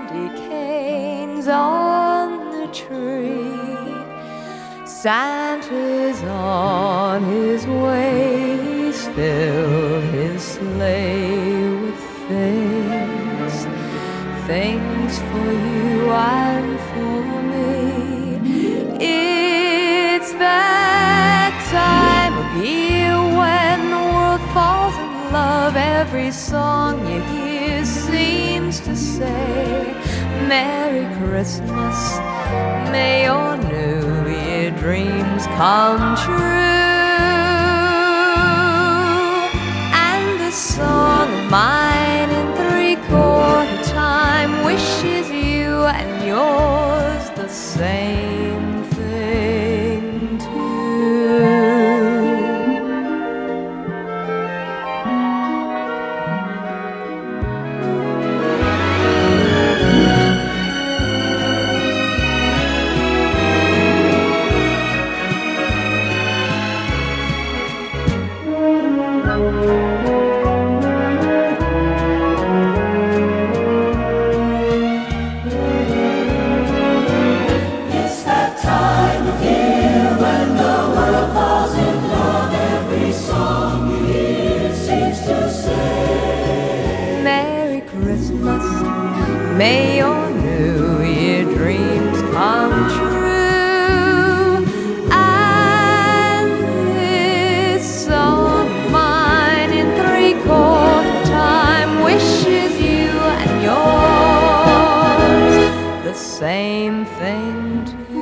candy canes on the tree. Santa's on his way, he's filled his sleigh with things, things for you and for me. It's that time of year when the world falls in love. Every song you hear seems to say, Merry Christmas, may your New Year dreams come true. And this song of mine in three-quarter time wishes you and yours the same thing too. May your New Year dreams come true. And this song of mine in three-quarter time wishes you and yours the same thing too.